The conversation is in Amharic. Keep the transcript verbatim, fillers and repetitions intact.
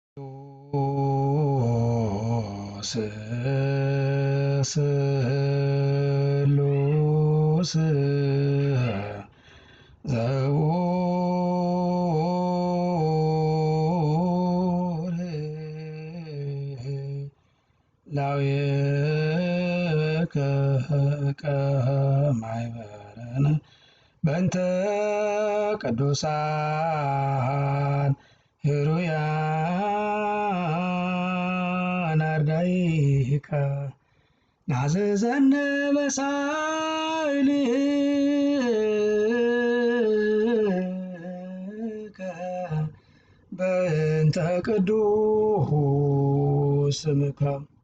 ስሉስ ዘውር ላዌከ ማኅበረነ በእንተ ቅዱሳን ሕሩያን አርዳኢከ ናዘዘነ በሳህልከ በእንተ ቅዱስ ስምከ